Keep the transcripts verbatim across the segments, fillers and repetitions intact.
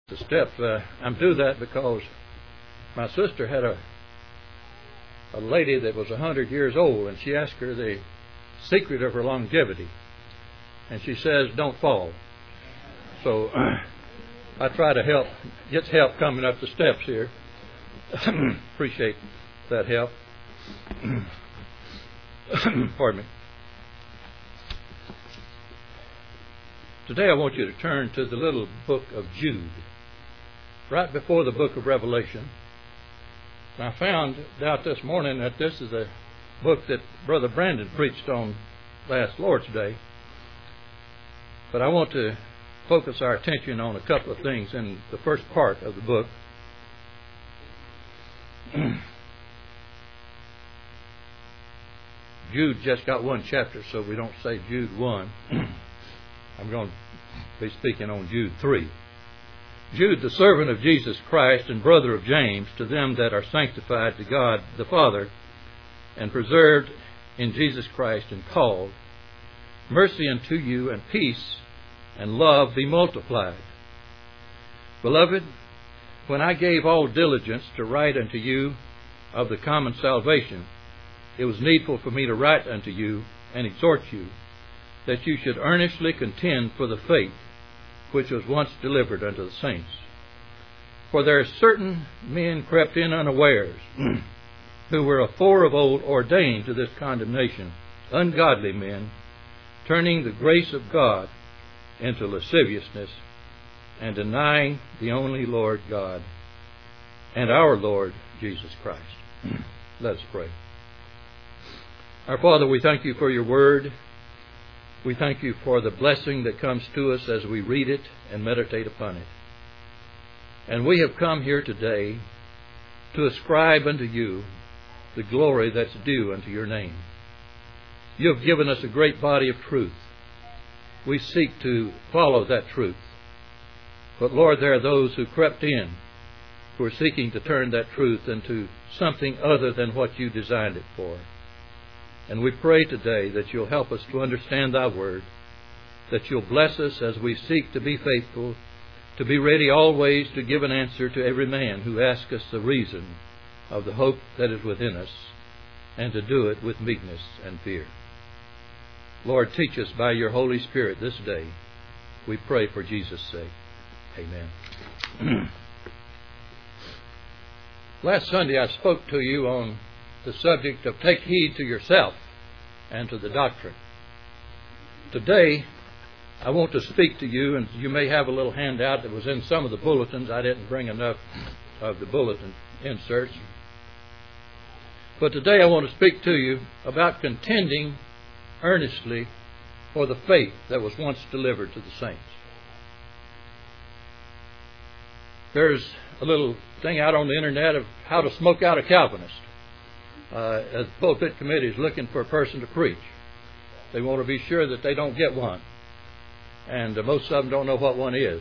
The steps. Uh, I'm doing that because my sister had a a lady that was a hundred years old, and she asked her the secret of her longevity, and she says, "Don't fall." So uh, I try to help, get help coming up the steps here. Appreciate that help. Pardon me. Today I want you to turn to the little book of Jude, right before the book of Revelation. I found out this morning that this is a book that Brother Brandon preached on last Lord's Day. But I want to focus our attention on a couple of things in the first part of the book. Jude just got one chapter, so we don't say Jude one. I'm going to be speaking on Jude three. Jude, the servant of Jesus Christ and brother of James, to them that are sanctified to God the Father and preserved in Jesus Christ and called, mercy unto you and peace and love be multiplied. Beloved, when I gave all diligence to write unto you of the common salvation, it was needful for me to write unto you and exhort you, that you should earnestly contend for the faith which was once delivered unto the saints. For there are certain men crept in unawares, who were afore of old ordained to this condemnation, ungodly men, turning the grace of God into lasciviousness, and denying the only Lord God and our Lord Jesus Christ. Let us pray. Our Father, we thank you for your word. We thank you for the blessing that comes to us as we read it and meditate upon it. And we have come here today to ascribe unto you the glory that's due unto your name. You have given us a great body of truth. We seek to follow that truth. But Lord, there are those who crept in who are seeking to turn that truth into something other than what you designed it for. And we pray today that you'll help us to understand thy word, that you'll bless us as we seek to be faithful, to be ready always to give an answer to every man who asks us the reason of the hope that is within us, and to do it with meekness and fear. Lord, teach us by your Holy Spirit this day. We pray for Jesus' sake. Amen. Last Sunday I spoke to you on the subject of take heed to yourself and to the doctrine. Today, I want to speak to you, and you may have a little handout that was in some of the bulletins. I didn't bring enough of the bulletin inserts. But today I want to speak to you about contending earnestly for the faith that was once delivered to the saints. There's a little thing out on the internet of how to smoke out a Calvinist. Uh, as the pulpit committee is looking for a person to preach. They want to be sure that they don't get one. And uh, most of them don't know what one is.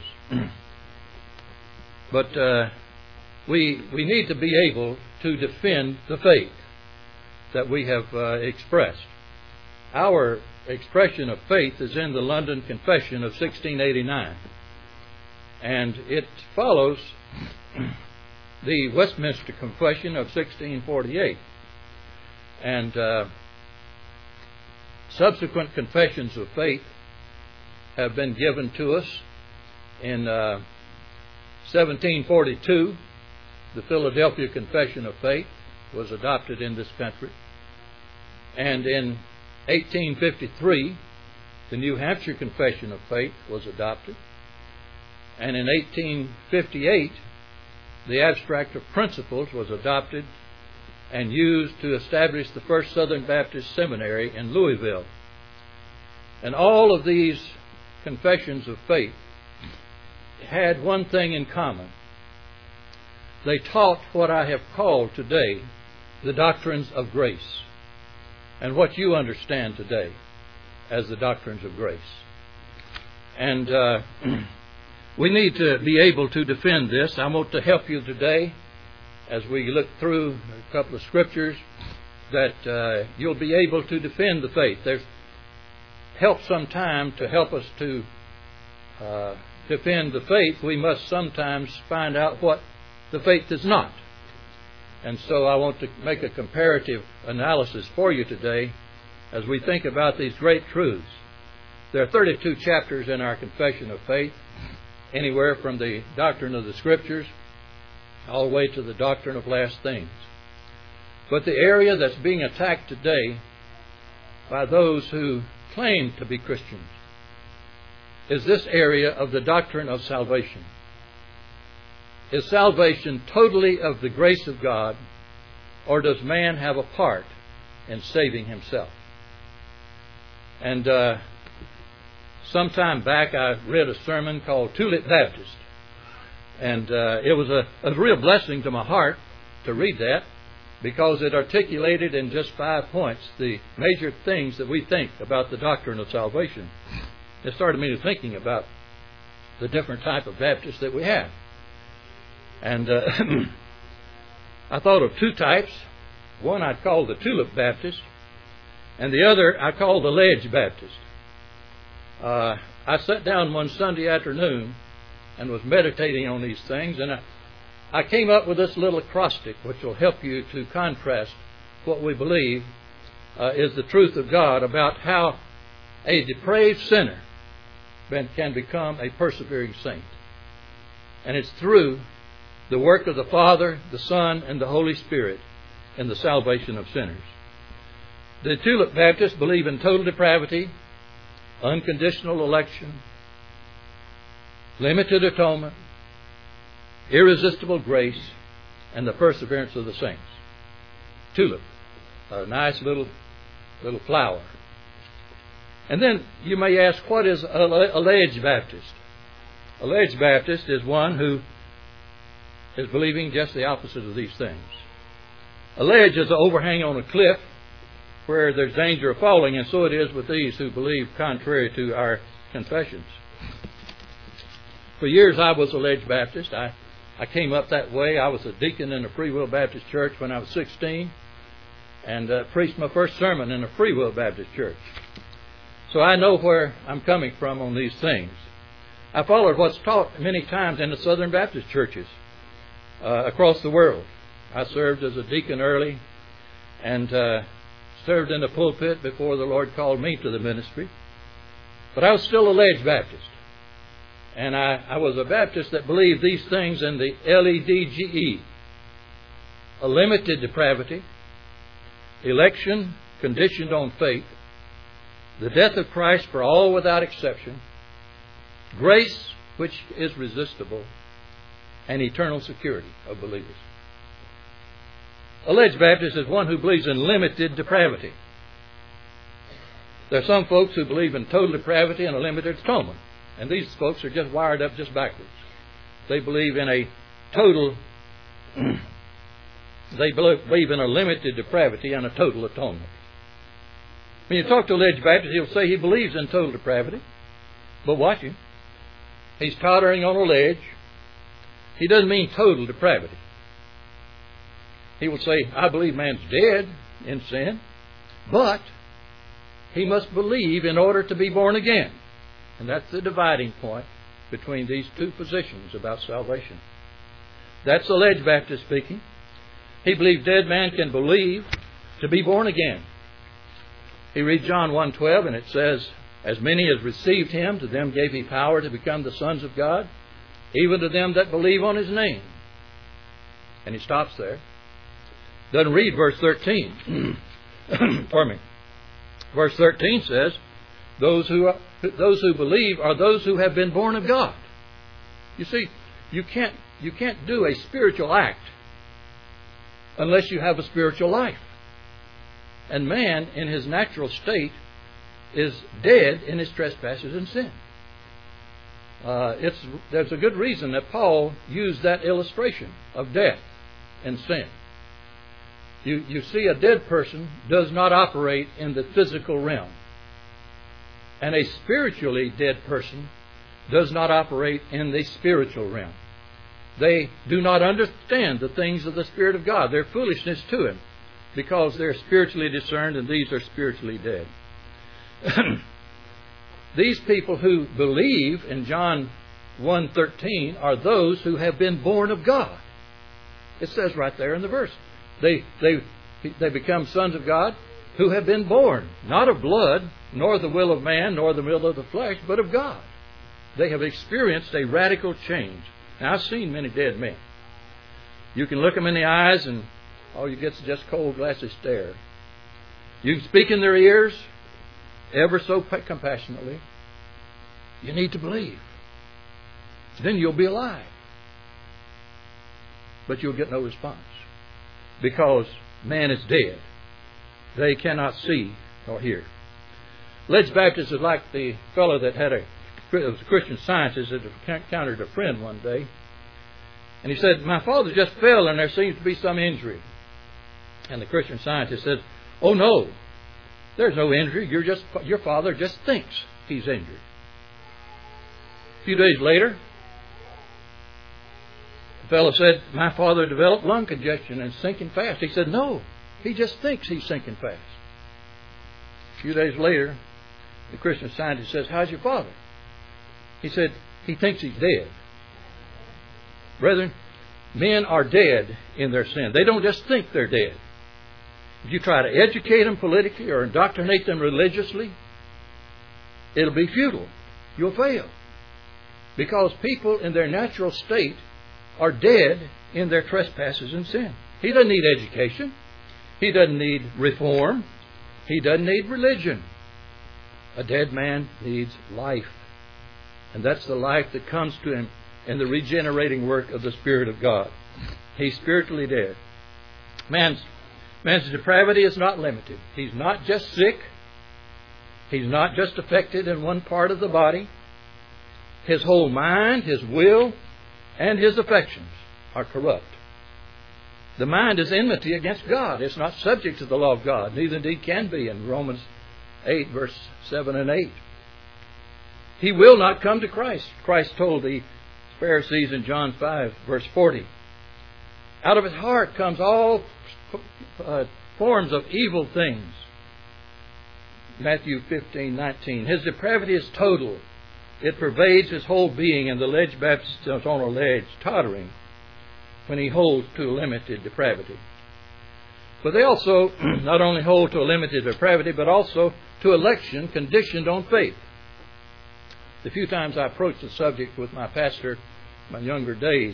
But uh, we we need to be able to defend the faith that we have uh, expressed. Our expression of faith is in the London Confession of sixteen eighty-nine. And it follows the Westminster Confession of sixteen forty-eight. And uh, subsequent confessions of faith have been given to us. In uh, seventeen forty-two, the Philadelphia Confession of Faith was adopted in this country. And in eighteen fifty-three, the New Hampshire Confession of Faith was adopted. And in eighteen fifty-eight, the Abstract of Principles was adopted and used to establish the first Southern Baptist Seminary in Louisville. And all of these confessions of faith had one thing in common. They taught what I have called today the doctrines of grace, and what you understand today as the doctrines of grace. And uh, we need to be able to defend this. I want to help you today as we look through a couple of scriptures, that uh, you'll be able to defend the faith. There's help some time to help us to uh, defend the faith, we must sometimes find out what the faith is not. And so I want to make a comparative analysis for you today as we think about these great truths. There are thirty-two chapters in our Confession of Faith, anywhere from the doctrine of the Scriptures all the way to the doctrine of last things. But the area that's being attacked today by those who claim to be Christians is this area of the doctrine of salvation. Is salvation totally of the grace of God, or does man have a part in saving himself? And uh, some time back I read a sermon called Tulip Baptist. And uh, it was a, a real blessing to my heart to read that, because it articulated in just five points the major things that we think about the doctrine of salvation. It started me thinking about the different type of Baptists that we have. And uh, I thought of two types. One I'd call the Tulip Baptist, and the other I call the Ledge Baptist. Uh, I sat down one Sunday afternoon and was meditating on these things, and I, I came up with this little acrostic which will help you to contrast what we believe uh, is the truth of God about how a depraved sinner can become a persevering saint. And it's through the work of the Father, the Son, and the Holy Spirit in the salvation of sinners. The Tulip Baptists believe in total depravity, unconditional election, limited atonement, irresistible grace, and the perseverance of the saints. Tulip, a nice little little flower. And then you may ask, what is a Ledge Baptist? A Ledge Baptist is one who is believing just the opposite of these things. A ledge is an overhang on a cliff where there's danger of falling, and so it is with these who believe contrary to our confessions. For years I was a Ledge Baptist. I, I came up that way. I was a deacon in a Free Will Baptist church when I was sixteen, and uh, preached my first sermon in a Free Will Baptist church. So I know where I'm coming from on these things. I followed what's taught many times in the Southern Baptist churches uh, across the world. I served as a deacon early, and uh, served in the pulpit before the Lord called me to the ministry. But I was still a Ledge Baptist. And I, I was a Baptist that believed these things in the L E D G E. A limited depravity, election conditioned on faith, the death of Christ for all without exception, grace which is resistible, and eternal security of believers. A Ledge Baptist is one who believes in limited depravity. There are some folks who believe in total depravity and a limited atonement. And these folks are just wired up just backwards. They believe in a total, they believe in a limited depravity and a total atonement. When you talk to a Ledge Baptist, he'll say he believes in total depravity. But watch him. He's tottering on a ledge. He doesn't mean total depravity. He will say, I believe man's dead in sin, but he must believe in order to be born again. And that's the dividing point between these two positions about salvation. That's the Ledge Baptist speaking. He believes dead man can believe to be born again. He reads John one twelve, and it says, as many as received him, to them gave he power to become the sons of God, even to them that believe on his name. And he stops there. Doesn't read verse thirteen. Pardon me. Verse thirteen says, those who are, those who believe are those who have been born of God. You see, you can't you can't do a spiritual act unless you have a spiritual life. And man, in his natural state, is dead in his trespasses and sin. Uh, it's there's a good reason that Paul used that illustration of death and sin. You, you see, a dead person does not operate in the physical realm. And a spiritually dead person does not operate in the spiritual realm. They do not understand the things of the Spirit of God. They're foolishness to him because they're spiritually discerned, and these are spiritually dead. These people who believe in John one thirteen are those who have been born of God. It says right there in the verse. They, they, they become sons of God who have been born, not of blood, nor the will of man, nor the will of the flesh, but of God. They have experienced a radical change. Now, I've seen many dead men. You can look them in the eyes and all you get is just cold, glassy stare. You can speak in their ears ever so compassionately. You need to believe. Then you'll be alive. But you'll get no response. Because man is dead. They cannot see or hear. Ledge Baptist is like the fellow that had a, it was a Christian scientist that encountered a friend one day. And he said, my father just fell and there seems to be some injury. And the Christian scientist said, oh no, there's no injury. You're just, your father just thinks he's injured. A few days later, the fellow said, my father developed lung congestion and sinking fast. He said, no, he just thinks he's sinking fast. A few days later, the Christian scientist says, how's your father? He said, he thinks he's dead. Brethren, men are dead in their sin. They don't just think they're dead. If you try to educate them politically or indoctrinate them religiously, it'll be futile. You'll fail. Because people in their natural state are dead in their trespasses and sin. He doesn't need education. He doesn't need reform. He doesn't need religion. A dead man needs life. And that's the life that comes to him in the regenerating work of the Spirit of God. He's spiritually dead. Man's, man's depravity is not limited. He's not just sick. He's not just affected in one part of the body. His whole mind, his will, and his affections are corrupt. The mind is enmity against God. It's not subject to the law of God. Neither indeed can be in Romans eight, verse seven and eight. He will not come to Christ. Christ told the Pharisees in John five, verse forty. Out of his heart comes all uh, forms of evil things. Matthew fifteen, nineteen. His depravity is total. It pervades his whole being, and the Ledge Baptist is on a ledge, tottering, when he holds to a limited depravity. But they also not only hold to a limited depravity, but also to election conditioned on faith. The few times I approached the subject with my pastor in my younger days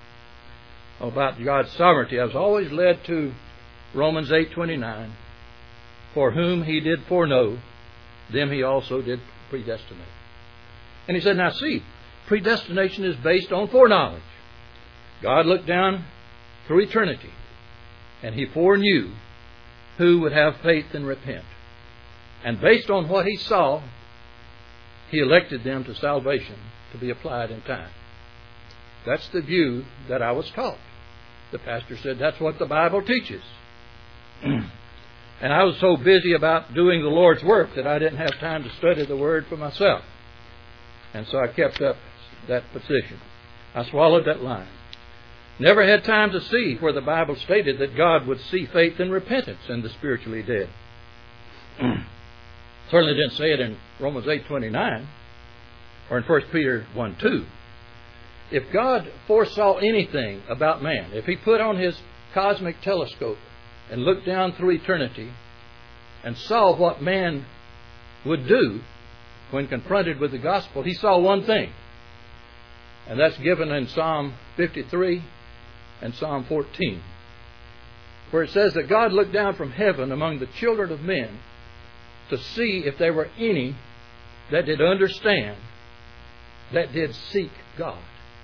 about God's sovereignty, I was always led to Romans eight twenty-nine. For whom he did foreknow, them he also did predestinate. And he said, now see, predestination is based on foreknowledge. God looked down through eternity, and he foreknew who would have faith and repent. And based on what he saw, he elected them to salvation to be applied in time. That's the view that I was taught. The pastor said, that's what the Bible teaches. And I was so busy about doing the Lord's work that I didn't have time to study the Word for myself. And so I kept up that position. I swallowed that line. Never had time to see where the Bible stated that God would see faith and repentance in the spiritually dead. Certainly didn't say it in Romans eight twenty-nine or in First Peter one two. If God foresaw anything about man, if he put on his cosmic telescope and looked down through eternity and saw what man would do when confronted with the gospel, he saw one thing. And that's given in Psalm fifty-three and Psalm fourteen, where it says that God looked down from heaven among the children of men to see if there were any that did understand, that did seek God.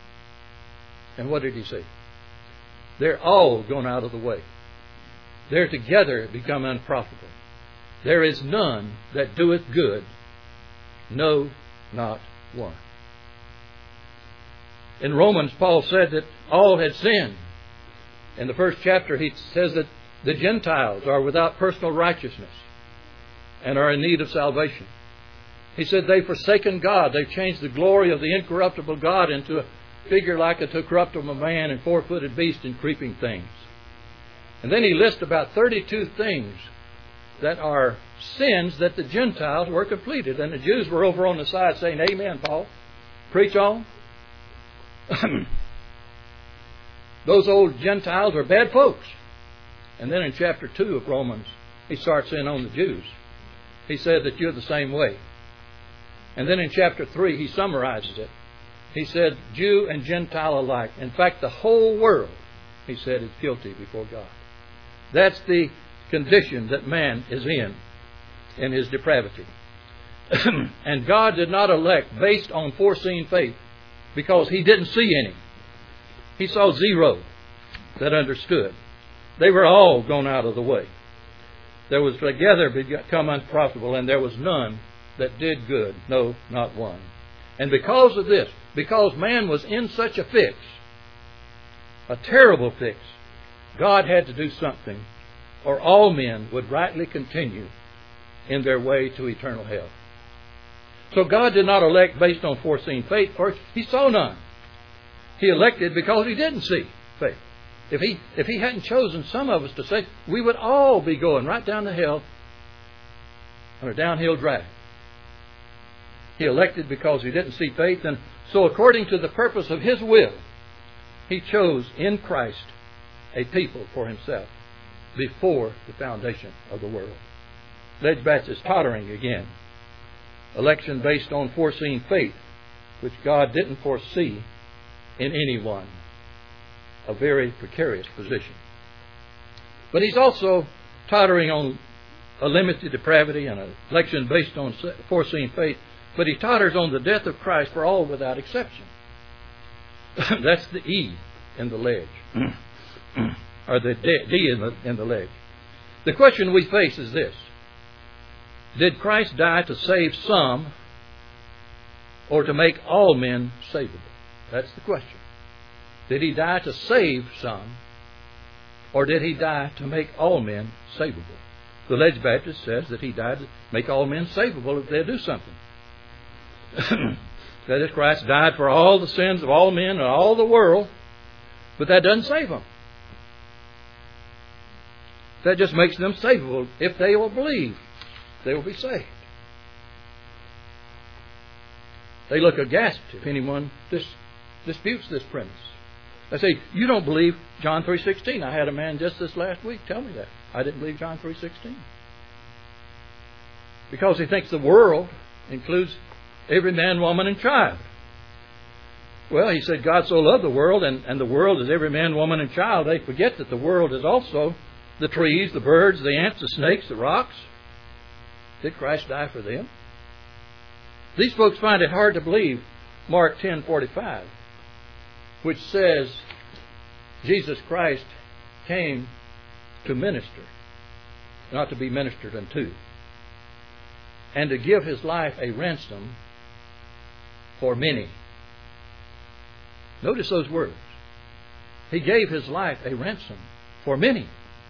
And what did he say? They're all gone out of the way. They're together become unprofitable. There is none that doeth good, no, not one. In Romans, Paul said that all had sinned. In the first chapter, he says that the Gentiles are without personal righteousness and are in need of salvation. He said they've forsaken God. They've changed the glory of the incorruptible God into a figure like a corruptible man and four-footed beast and creeping things. And then he lists about thirty-two things that are sins that the Gentiles were completed. And the Jews were over on the side saying, amen, Paul. Preach on. Those old Gentiles are bad folks. And then in chapter two of Romans, he starts in on the Jews. He said that you're the same way. And then in chapter three, he summarizes it. He said, Jew and Gentile alike. In fact, the whole world, he said, is guilty before God. That's the condition that man is in, in his depravity. And God did not elect based on foreseen faith because he didn't see any. He saw zero that understood. They were all gone out of the way. There was together become unprofitable, and there was none that did good, no, not one. And because of this, because man was in such a fix, a terrible fix, God had to do something, or all men would rightly continue in their way to eternal hell. So God did not elect based on foreseen faith, for he saw none. He elected because he didn't see faith. If he, if he hadn't chosen some of us to say, we would all be going right down to hell on a downhill drag. He elected because he didn't see faith, and so according to the purpose of his will, he chose in Christ a people for himself before the foundation of the world. Ledgebats is tottering again. Election based on foreseen faith, which God didn't foresee in anyone. A very precarious position. But he's also tottering on a limited depravity and an election based on foreseen faith, but he totters on the death of Christ for all without exception. That's the E in the ledge, or the D in the, in the ledge. The question we face is this: did Christ die to save some, or to make all men savable? That's the question. Did he die to save some, or did he die to make all men savable? The Ledge Baptist says that he died to make all men savable if they'll do something. That is, Christ died for all the sins of all men and all the world, but that doesn't save them. That just makes them savable. If they will believe, they will be saved. They look aghast if anyone dis- disputes this premise. They say, you don't believe John three sixteen. I had a man just this last week tell me that. I didn't believe John three sixteen. Because he thinks the world includes every man, woman, and child. Well, he said, God so loved the world, and, and the world is every man, woman, and child. They forget that the world is also the trees, the birds, the ants, the snakes, the rocks. Did Christ die for them? These folks find it hard to believe Mark ten forty-five, which says Jesus Christ came to minister, not to be ministered unto, and to give his life a ransom for many. Notice those words. He gave his life a ransom for many.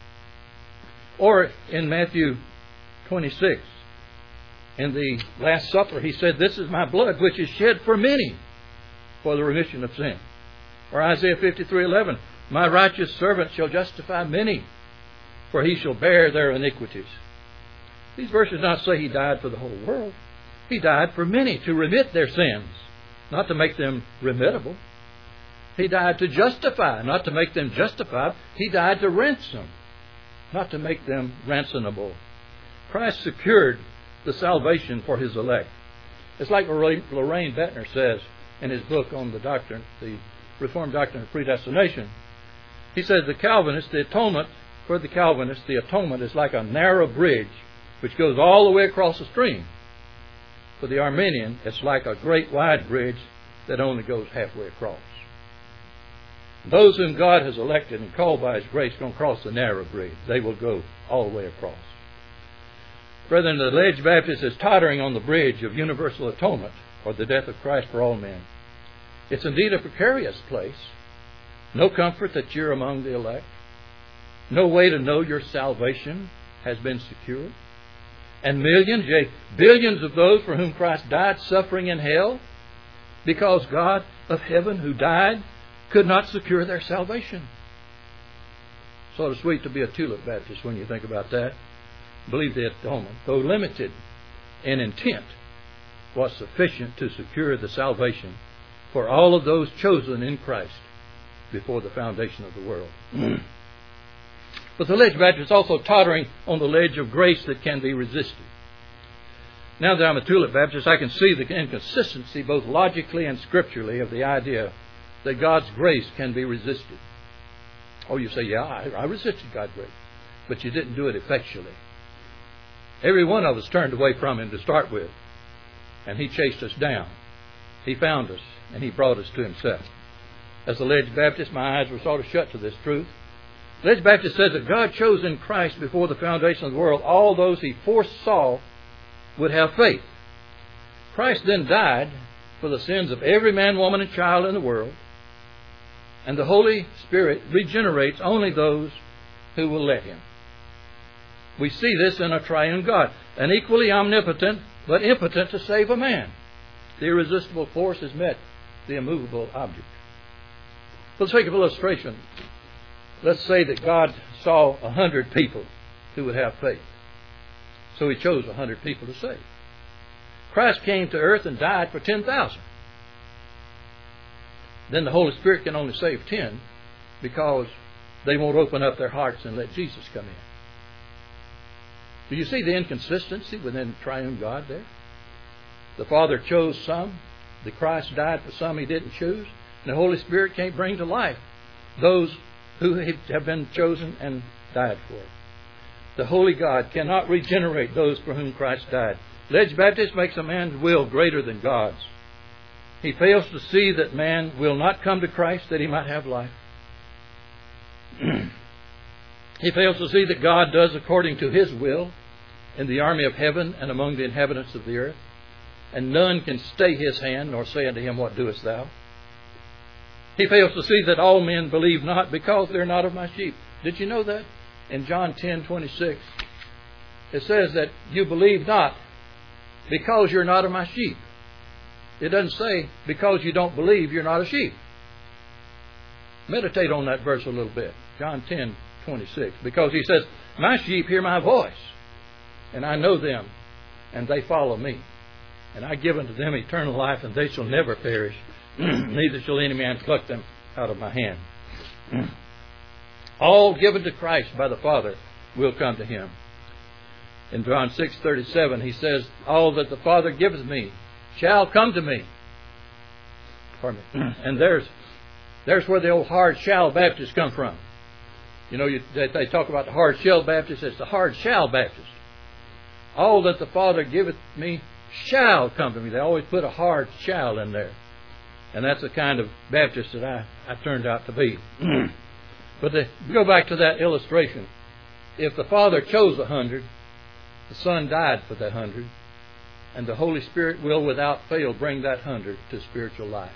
Or in Matthew twenty-six, in the Last Supper, he said, this is my blood which is shed for many for the remission of sin. Or Isaiah fifty-three eleven, my righteous servant shall justify many, for he shall bear their iniquities. These verses do not say he died for the whole world. He died for many to remit their sins, not to make them remittable. He died to justify, not to make them justified. He died to ransom, not to make them ransomable. Christ secured the salvation for his elect. It's like Lorraine Bettner says in his book on the doctrine, the Reformed Doctrine of Predestination. He says the Calvinist, the atonement, for the Calvinist, the atonement is like a narrow bridge which goes all the way across the stream. For the Arminian, it's like a great wide bridge that only goes halfway across. Those whom God has elected and called by his grace don't cross the narrow bridge. They will go all the way across. Brethren, the Ledge Baptist is tottering on the bridge of universal atonement, or the death of Christ for all men. It's indeed a precarious place. No comfort that you're among the elect. No way to know your salvation has been secured. And millions, yea, billions of those for whom Christ died suffering in hell because God of heaven who died could not secure their salvation. Sort of sweet to be a tulip Baptist when you think about that. Believe the atonement, though limited in intent, was sufficient to secure the salvation for all of those chosen in Christ before the foundation of the world. But the ledge Baptist is also tottering on the ledge of grace that can be resisted. Now that I'm a tulip Baptist, I can see the inconsistency both logically and scripturally of the idea that God's grace can be resisted. Oh, you say, yeah, I, I resisted God's grace. But you didn't do it effectually. Every one of us turned away from Him to start with. And He chased us down. He found us, and He brought us to Himself. As a Ledge Baptist, my eyes were sort of shut to this truth. Ledge Baptist says that God chose in Christ before the foundation of the world all those He foresaw would have faith. Christ then died for the sins of every man, woman, and child in the world. And the Holy Spirit regenerates only those who will let Him. We see this in a triune God, an equally omnipotent but impotent to save a man. The irresistible force has met the immovable object. For the sake of illustration, let's say that God saw a hundred people who would have faith. So He chose a hundred people to save. Christ came to earth and died for ten thousand. Then the Holy Spirit can only save ten because they won't open up their hearts and let Jesus come in. Do you see the inconsistency within triune God there? The Father chose some. The Christ died for some He didn't choose. And the Holy Spirit can't bring to life those who have been chosen and died for. The Holy God cannot regenerate those for whom Christ died. Ledge Baptist makes a man's will greater than God's. He fails to see that man will not come to Christ that he might have life. He fails to see that God does according to His will in the army of heaven and among the inhabitants of the earth. And none can stay His hand nor say unto him, What doest thou? He fails to see that all men believe not because they're not of my sheep. Did you know that? In John ten twenty-six, it says that you believe not because you're not of my sheep. It doesn't say because you don't believe you're not a sheep. Meditate on that verse a little bit. John ten twenty-six. Because He says, my sheep hear my voice, and I know them, and they follow me. And I give unto them eternal life, and they shall never perish, neither shall any man pluck them out of my hand. All given to Christ by the Father will come to Him. In John six thirty-seven, He says, all that the Father giveth me shall come to me. Pardon me. And there's there's where the old hard shell Baptists come from. You know, you, they, they talk about the hard shell Baptist. It's the hard shell Baptist. All that the Father giveth me shall come to me. They always put a hard shall in there. And that's the kind of Baptist that I, I turned out to be. But to go back to that illustration, if the Father chose a hundred, the Son died for that hundred, and the Holy Spirit will without fail bring that hundred to spiritual life.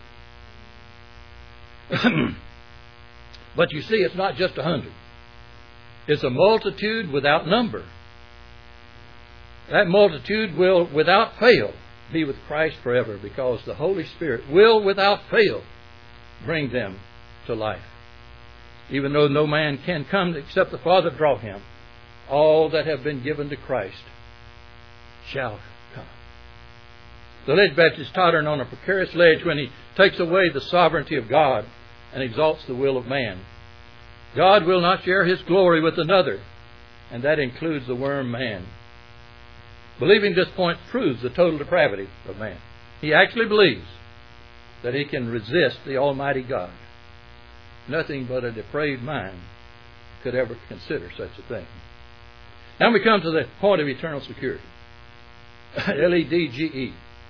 But you see, it's not just a hundred. It's a multitude without number. That multitude will without fail be with Christ forever, because the Holy Spirit will without fail bring them to life. Even though no man can come except the Father draw him, all that have been given to Christ shall come. The ledge Baptist is tottering on a precarious ledge when he takes away the sovereignty of God and exalts the will of man. God will not share His glory with another, and that includes the worm man. Believing this point proves the total depravity of man. He actually believes that he can resist the Almighty God. Nothing but a depraved mind could ever consider such a thing. Now we come to the point of eternal security. L E D G E.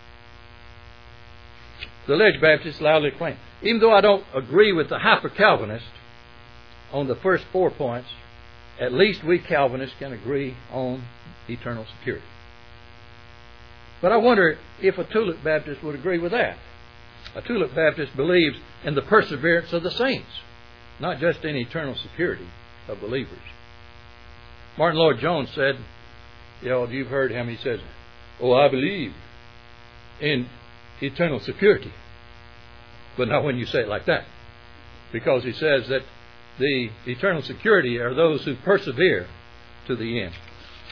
The Ledge Baptist loudly claim, even though I don't agree with the hyper-Calvinist on the first four points, at least we Calvinists can agree on eternal security. But I wonder if a Tulip Baptist would agree with that. A Tulip Baptist believes in the perseverance of the saints, not just in eternal security of believers. Martin Lloyd-Jones said, you know, you've heard him, he says, oh, I believe in eternal security. But not when you say it like that. Because he says that the eternal security are those who persevere to the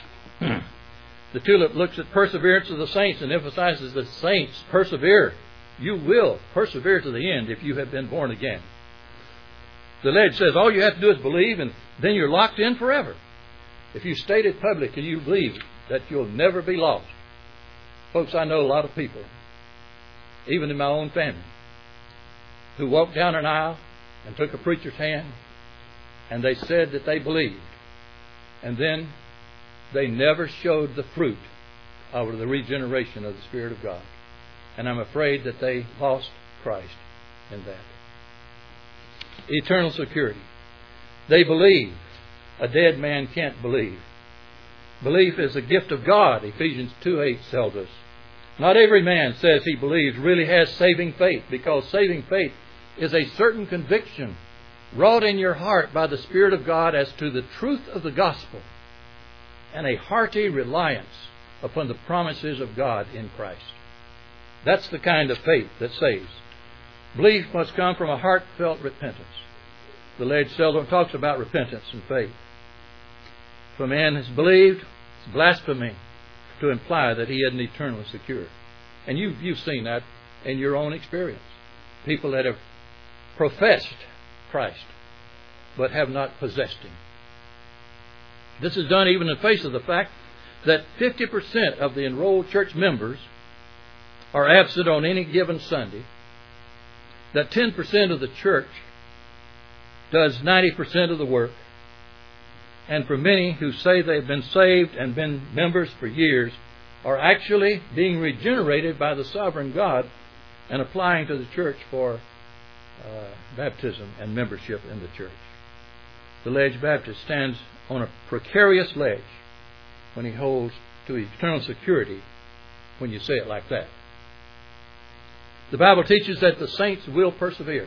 end. The Tulip looks at perseverance of the saints and emphasizes that saints persevere You will persevere to the end if you have been born again. The ledge says all you have to do is believe, and then you're locked in forever. If you state it publicly, you believe that you'll never be lost. Folks, I know a lot of people, even in my own family, who walked down an aisle and took a preacher's hand, and they said that they believed. And then they never showed the fruit of the regeneration of the Spirit of God. And I'm afraid that they lost Christ in that. Eternal security. They believe. A dead man can't believe. Belief is a gift of God, Ephesians two eight tells us. Not every man says he believes really has saving faith, because saving faith is a certain conviction wrought in your heart by the Spirit of God as to the truth of the gospel, and a hearty reliance upon the promises of God in Christ. That's the kind of faith that saves. Belief must come from a heartfelt repentance. The ledge seldom talks about repentance and faith. If a man has believed, it's blasphemy to imply that he isn't eternally secure. And you've, you've seen that in your own experience. People that have professed Christ but have not possessed Him. This is done even in the face of the fact that fifty percent of the enrolled church members are absent on any given Sunday, that ten percent of the church does ninety percent of the work, and for many who say they've been saved and been members for years are actually being regenerated by the sovereign God and applying to the church for uh, baptism and membership in the church. The Ledge Baptist stands on a precarious ledge when he holds to eternal security when you say it like that. The Bible teaches that the saints will persevere.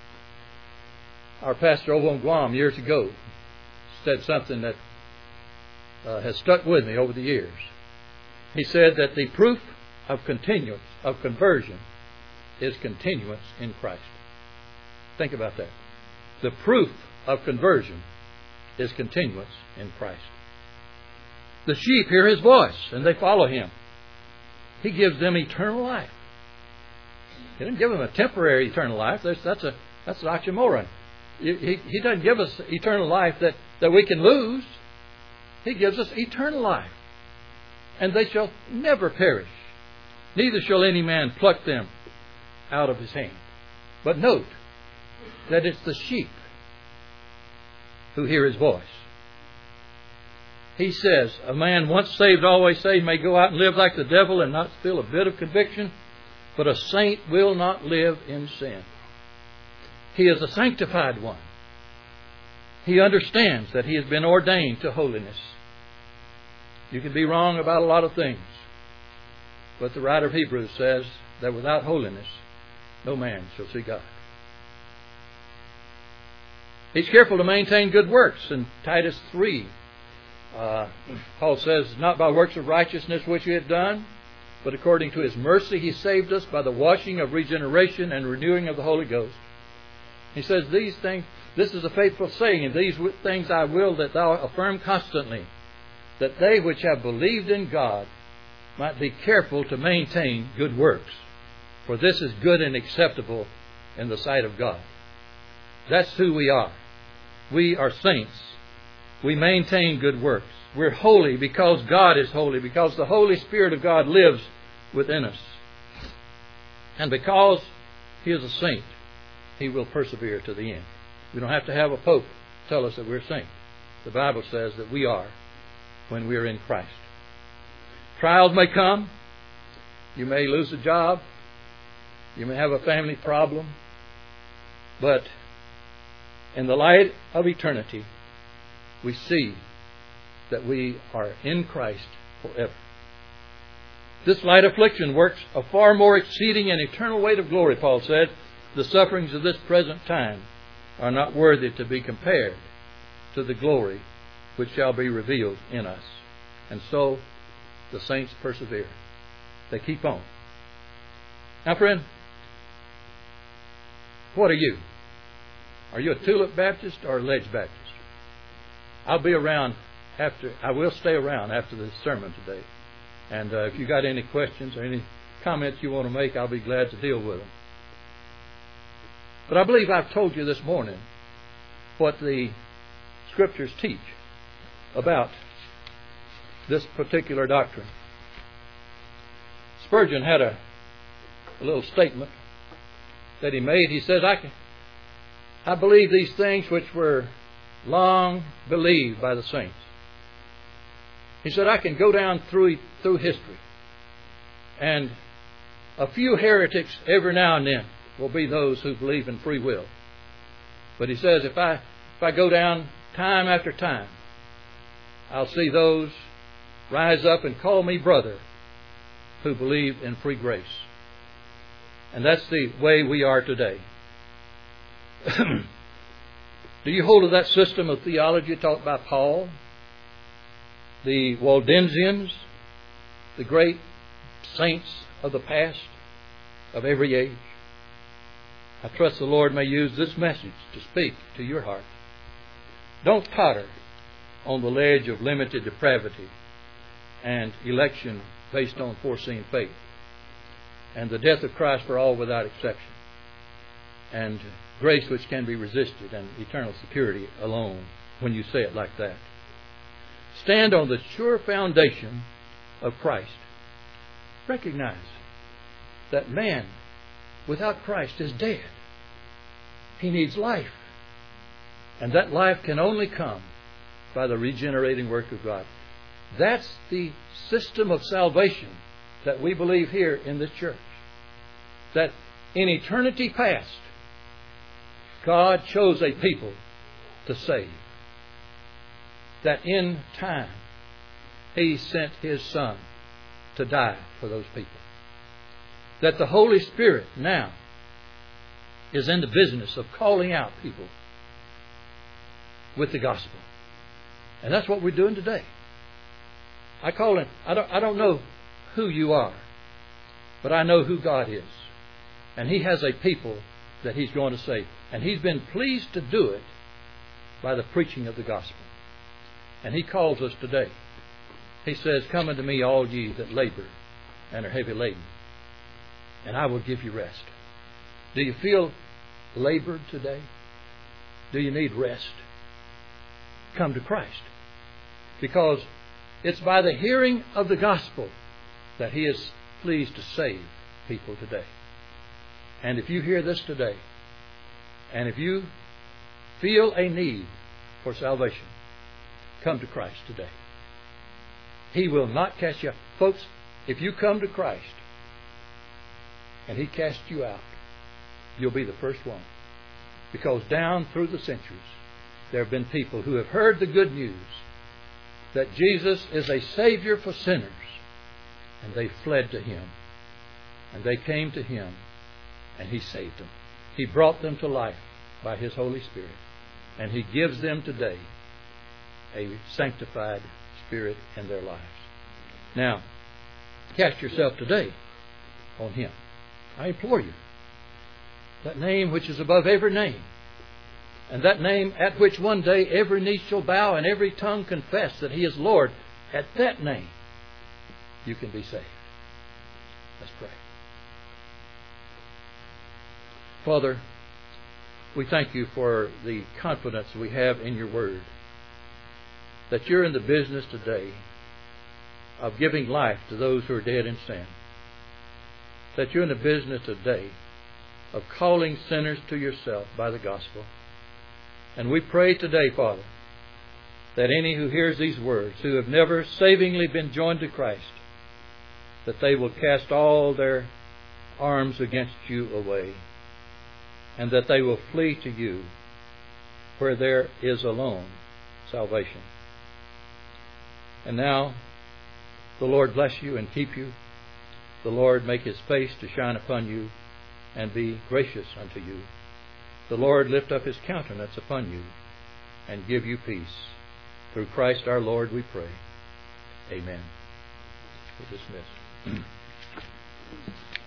Our pastor over on Guam years ago said something that uh, has stuck with me over the years. He said that the proof of continuance, of conversion, is continuance in Christ. Think about that. The proof of conversion is continuance in Christ. The sheep hear His voice and they follow Him. He gives them eternal life. He doesn't give them a temporary eternal life. That's, that's, a, that's an oxymoron. He, he, he doesn't give us eternal life that, that we can lose. He gives us eternal life. And they shall never perish. Neither shall any man pluck them out of His hand. But note that it's the sheep who hear His voice. He says, a man once saved, always saved, may go out and live like the devil and not feel a bit of conviction, but a saint will not live in sin. He is a sanctified one. He understands that he has been ordained to holiness. You can be wrong about a lot of things, but the writer of Hebrews says that without holiness, no man shall see God. He's careful to maintain good works. In Titus three, uh, Paul says, not by works of righteousness which we had done, but according to His mercy He saved us by the washing of regeneration and renewing of the Holy Ghost. He says, these things, this is a faithful saying, and these things I will that thou affirm constantly, that they which have believed in God might be careful to maintain good works. For this is good and acceptable in the sight of God. That's who we are. We are saints. We maintain good works. We're holy because God is holy, because the Holy Spirit of God lives within us. And because He is a saint, He will persevere to the end. We don't have to have a pope tell us that we're saints. The Bible says that we are when we're in Christ. Trials may come. You may lose a job. You may have a family problem. But in the light of eternity, we see that we are in Christ forever. This light affliction works a far more exceeding and eternal weight of glory, Paul said. The sufferings of this present time are not worthy to be compared to the glory which shall be revealed in us. And so the saints persevere. They keep on. Now, friend, what are you? Are you a Tulip Baptist or a Ledge Baptist? I'll be around after, I will stay around after the sermon today. And uh, if you got any questions or any comments you want to make, I'll be glad to deal with them. But I believe I've told you this morning what the Scriptures teach about this particular doctrine. Spurgeon had a, a little statement that he made. He says, I, can, I believe these things which were long believed by the saints. He said, I can go down through, through history, and a few heretics every now and then will be those who believe in free will. But he says, if I, if I go down time after time, I'll see those rise up and call me brother who believe in free grace. And that's the way we are today. Do you hold to that system of theology taught by Paul, the Waldensians, the great saints of the past, of every age? I trust the Lord may use this message to speak to your heart. Don't totter on the ledge of limited depravity and election based on foreseen fate, and the death of Christ for all without exception, and grace which can be resisted, and eternal security alone when you say it like that. Stand on the sure foundation of Christ. Recognize that man without Christ is dead. He needs life. And that life can only come by the regenerating work of God. That's the system of salvation that we believe here in this church. That in eternity past, God chose a people to save. That in time, He sent His Son to die for those people. That the Holy Spirit now is in the business of calling out people with the gospel. And that's what we're doing today. I call it, I don't, I don't know who you are, but I know who God is. And He has a people that He's going to save. And He's been pleased to do it by the preaching of the gospel. And He calls us today. He says, come unto me, all ye that labor and are heavy laden, and I will give you rest. Do you feel labored today? Do you need rest? Come to Christ. Because it's by the hearing of the gospel that He is pleased to save people today. And if you hear this today, and if you feel a need for salvation, come to Christ today. He will not cast you out. Folks, if you come to Christ and He casts you out, you'll be the first one. Because down through the centuries, there have been people who have heard the good news that Jesus is a Savior for sinners, and they fled to Him. And they came to Him, and He saved them. He brought them to life by His Holy Spirit. And He gives them today a sanctified spirit in their lives. Now, cast yourself today on Him. I implore you. That name which is above every name, and that name at which one day every knee shall bow and every tongue confess that He is Lord, at that name you can be saved. Let's pray. Father, we thank You for the confidence we have in Your Word, that You're in the business today of giving life to those who are dead in sin. That You're in the business today of calling sinners to Yourself by the gospel. And we pray today, Father, that any who hears these words, who have never savingly been joined to Christ, that they will cast all their arms against You away, and that they will flee to You, where there is alone salvation. And now, the Lord bless you and keep you. The Lord make His face to shine upon you and be gracious unto you. The Lord lift up His countenance upon you and give you peace. Through Christ our Lord we pray. Amen. We're dismissed.